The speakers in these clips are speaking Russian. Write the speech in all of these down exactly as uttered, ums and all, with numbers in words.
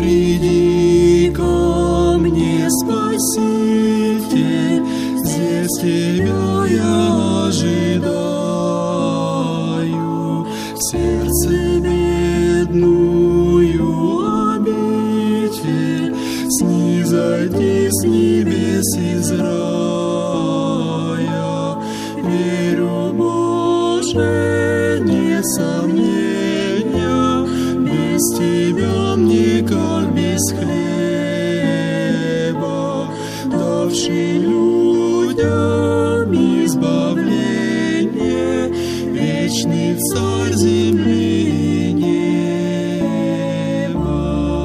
приди ко мне, Спаситель, здесь Тебя я ожидаю. В сердце бедную обитель снизойди с небес из рая. Верю, Боже, нет сомнения, без Тебя мне как без хлеба, давший людям избавление, вечный Царь земли и неба.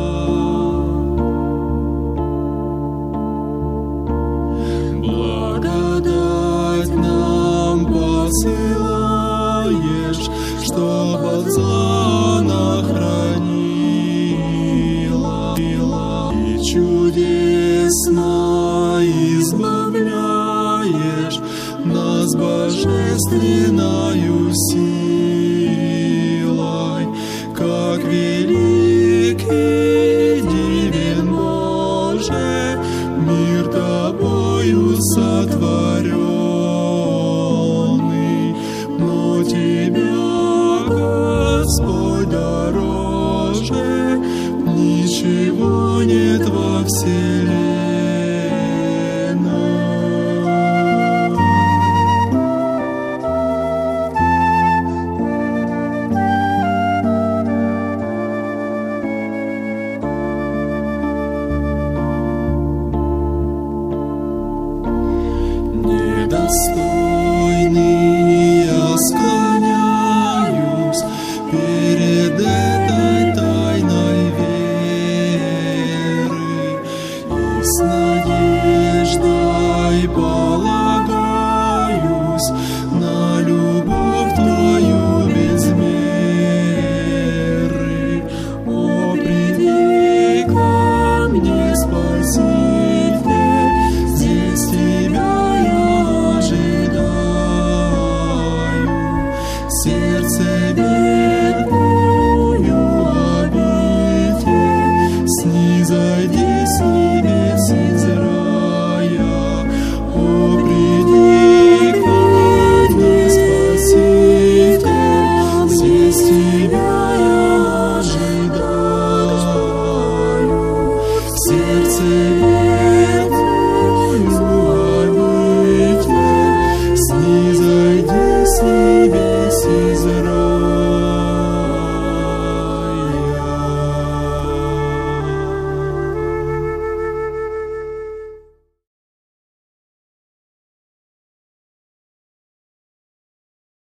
Благодать нам посылаешь, чтоб от зла нахранила, и чудесно избавляешь нас божественною силой, как велик и дивен, Боже, мир Тобою сотворенный, но Тебя, Господь, дороже ничего нет во вселенной. Недостойный я склоняюсь перед этой тайной веры и с надеждой полагаюсь на любовь Твою без меры. О, приди ко мне, Спаситель, здесь Тебя сердце бедную обитель снизойди с небес из рая. О, приди ко мне, Спаситель, здесь Тебя я ожидаю. Сердце бедную обитель снизойди с небес.